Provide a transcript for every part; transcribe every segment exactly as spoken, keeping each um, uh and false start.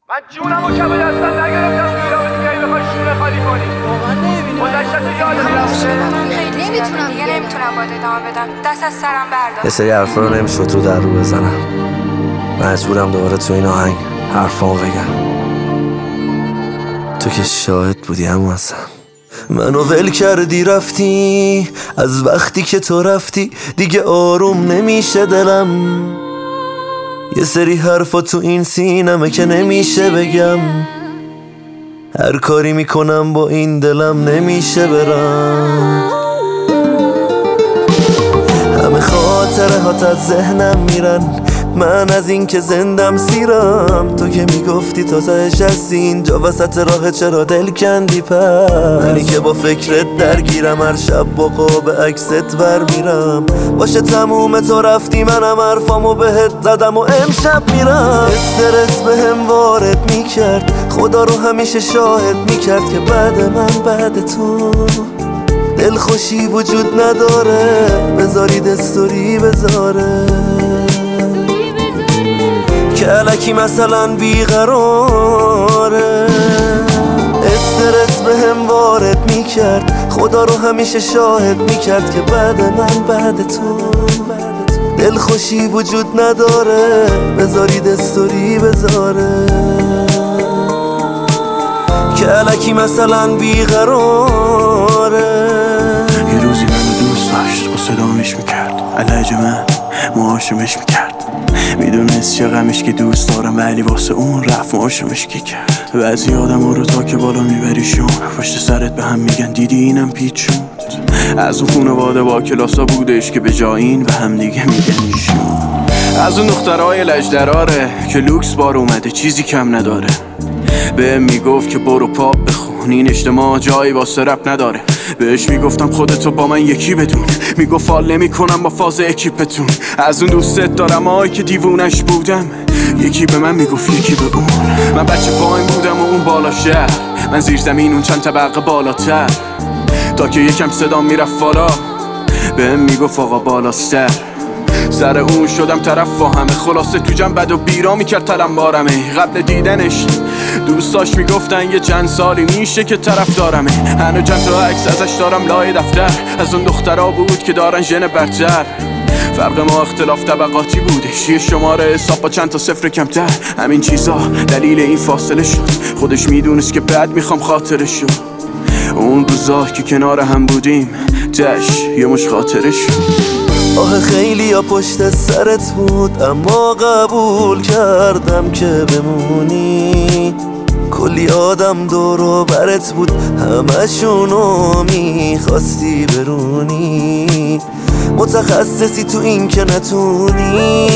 من جونم و کبه دستم نگرفتم توی راه دیگه بخوای شونه خالی کنی. واقعا نمیبینی گذشته یادت رفته. خیلی نمیتونم دیگه نمیتونم باید ادامه بدم. دست از سرم بردار. یه سری حرفا رو نمیشد رو در رو بزنم. مجبورم دوباره تو این آهنگ حرفامو بگم. تو که شاهد بودی همون اصلا. منو ول کردی رفتی، از وقتی که تو رفتی دیگه آروم نمیشه دلم. یه سری حرفا تو این سینمه که نمیشه بگم. هر کاری میکنم با این دلم نمیشه برم. همه خاطره هات از ذهنم میرن، من از این که زندم سیرم. تو که میگفتی تا تهش هستی اینجا وسط راه، چرا دل کندی پس؟ منی که با فکرت درگیرم، هر شب با قاب عکست ور میرم. باشه تموم تو رفتی، منم حرفامو بهت زدم و امشب میرم. استرس بهم وارد میکرد، خدا رو همیشه شاهد میکرد که بعد من بعد تو دلخوشی وجود نداره. بذارید استوری بذاره که الکی مثلا بیقراره. استرس بهم وارد میکرد، خدا رو همیشه شاهد میکرد که بعد من بعد تو دلخوشی وجود نداره. بذارید استوری بذاره که الکی مثلا بیقراره. یه روزی منو دوست داشت، با صدامش میکرد، علاج من معاشمش میکرد. میدونست چه غمش که دوست دارم، ولی واسه اون رفت معاشمش کی کرد. بعضی آدم رو تا که بالا میبریشون، پشت سرت به هم میگن دیدی اینم پیچوند. از اون خونواده با کلاسا بودش که به جای این به هم دیگه میگن ایشون. از اون دخترهای لجدراره که لوکس بار اومده چیزی کم نداره. به میگفت که برو پاپ بخون، این اجتماع جایی واسه رپ نداره. بهش میگفتم خودتو با من یکی بدون، میگفت حال نمی کنم با فاز اکیپتون. از اون دوستت دارم آی که دیوونش بودم، یکی به من میگفت یکی به اون. من بچه پایین بودم و اون بالا شهر، من زیر زمین اون چند طبقه بالاتر. تا که یکم صدام میرفت بالا، بهم میگفت آقا بالاستر. سر اون شدم طرف و همه، خلاصه تو جمع بد و بیرا میکرد تلم بارمه. قبل دیدنش دوستاش میگفتن یه چند سالی میشه که طرف دارمه. هنو چند تا عکس ازش دارم لای دفتر، از اون دخترها بود که دارن ژن برتر. فرق ما اختلاف طبقاتی بودش، یه شماره حساب با چند تا صفر کمتر. همین چیزا دلیل این فاصله شد، خودش میدونست که بعد میخوام خاطرش شد. اون روزا که کنار هم بودیم تش یه مش خاطره شد. آه خیلی ها پشت سرت بود، اما قبول کردم که بمونی. کلی آدم دور و برت بود، همشونو میخواستی برونی. متخصصی تو این که نتونی،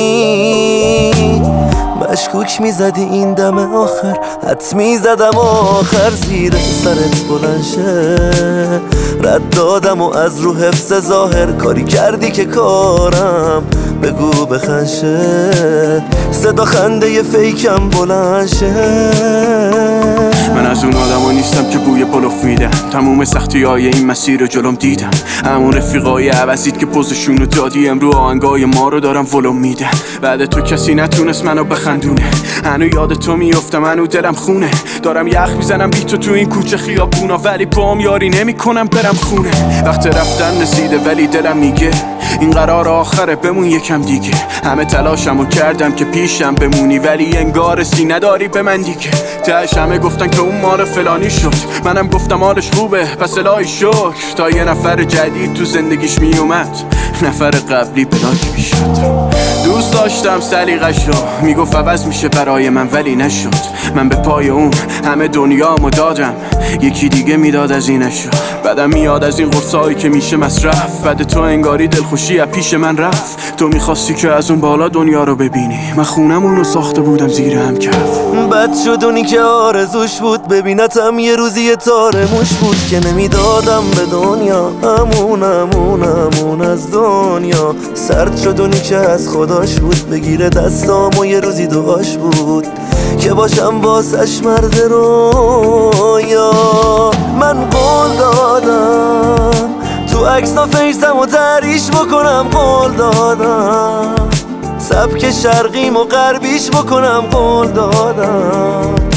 مشکوک میزدی این دم آخر، حد میزدم آخر زیر سرت بلند شه. رد دادم و از رو حفظ ظاهر، کاری کردی که کارم بگو بخنشه. صدا خنده ی فیکم بلند شه. من از اون آدم ها نیستم که بوی پلوف میدم، تموم سختی های این مسیر رو جلوم دیدم. همون رفیقای عوضید که پوزشون رو دادی، امرو آهنگای ما رو دارم ولوم میدم. بعد تو کسی نتونست منو بخندونه، هنو یاد تو میفتم، هنو دلم خونه. دارم یخ میزنم بی تو تو این کوچه خیابونا، ولی پام یاری نمی کنم برم خونه. وقت رفتن رسیده ولی دلم میگه این قرار آخره، بمون یکم دیگه. همه تلاشمو کردم که پیشم بمونی، ولی انگار رسی نداری به من دیگه. تهش همه گفتن که اون مال فلانی شد، منم گفتم حالش خوبه پس الهی شکر. تا یه نفر جدید تو زندگیش میومد، نفر قبلی بلاک میشد. دوست داشتم سلیقش رو، میگفت عوض میشه برای من ولی نشد. من به پای اون همه دنیامو دادم، یکی دیگه میداد از اینشو. بعدم میاد از این قرصایی که میشه مصرف، بعد تو انگاری دلخوشی از پیش من رفت. تو میخواستی که از اون بالا دنیا رو ببینی، من خونمونو ساخته بودم زیر هم کف. بد شد اونی که آرزوش بود ببینتم یه روزی یه تاره موش بود، که نمیدادم به دنیا امون امون امون از دنیا. سرد شد اونی که از خداش بود بگیره دستام و یه روزی دعاش بود که باشم واسش مرد رویا. من قول دادم تو عکس‌ها فیسم و تریش بکنم، قول دادم سبک شرقیم و غربیش بکنم، قول دادم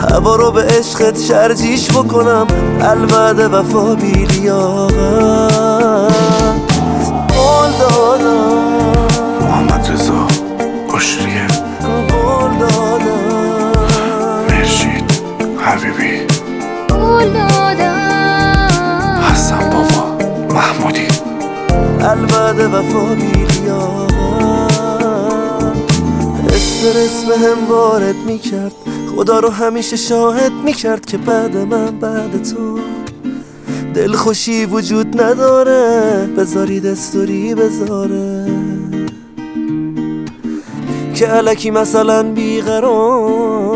هوا رو به عشقت شرجیش بکنم، الوعده وفا بی لیاقت. قول دادم محمد رضا بشریه، قول دادم مرشید حبیبی، قول دادم حسن بابا محمودی، الوعده وفا بی لیاقت. استرس به هم وارد میکرد، خدا رو همیشه شاهد میکرد که بعد من بعد تو دلخوشی وجود نداره، بذارید استوری بذاره که الکی مثلا بیقرار